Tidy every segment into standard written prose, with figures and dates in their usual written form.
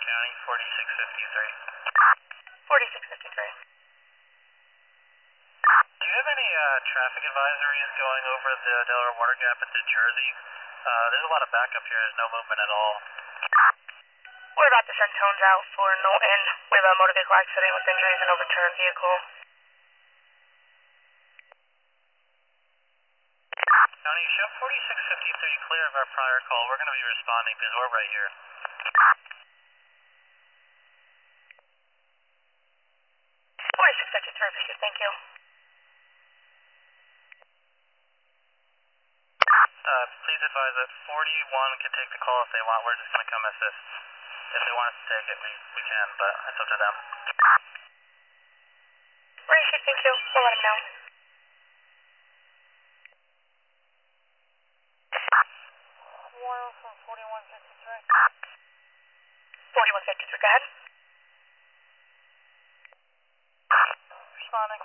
County, 4653. 4653. Do you have any traffic advisories going over the Delaware Water Gap into Jersey? There's a lot of backup here. There's no movement at all. We're about to send tones out for Knowlton. We have a motor vehicle accident with injuries and overturned vehicle. County, show 4653 clear of our prior call. We're going to be responding because we're right here. 4653, received, thank you. Please advise that 41 can take the call if they want. We're just going to come assist. If they want us to take it, we can, but it's up to them. Received, thank you. We'll let them know. Warner from 4153. 4153, go ahead. Responding.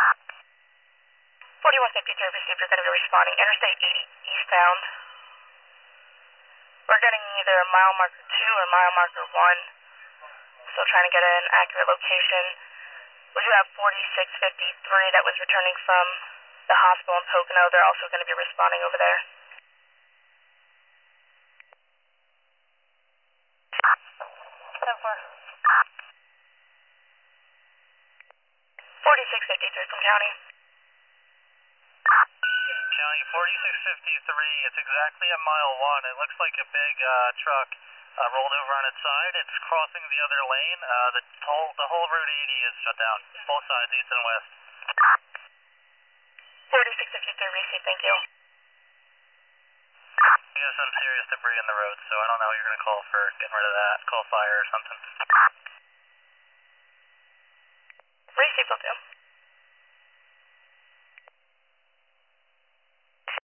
4153, received, you're going to be responding. Interstate 80 eastbound. We're getting either mile marker 2 or mile marker 1. Still trying to get an accurate location. We do have 4653 that was returning from the hospital in Pocono. They're also going to be responding over there. 10-4. 4653 from County. County, 4653, it's exactly at mile 1. It looks like a big truck rolled over on its side. It's crossing the other lane. The whole Route 80 is shut down, both sides, east and west. 4653, received, thank you. We have some serious debris in the road, so I don't know what you're going to call for getting rid of that. Call fire or something. Received, will do.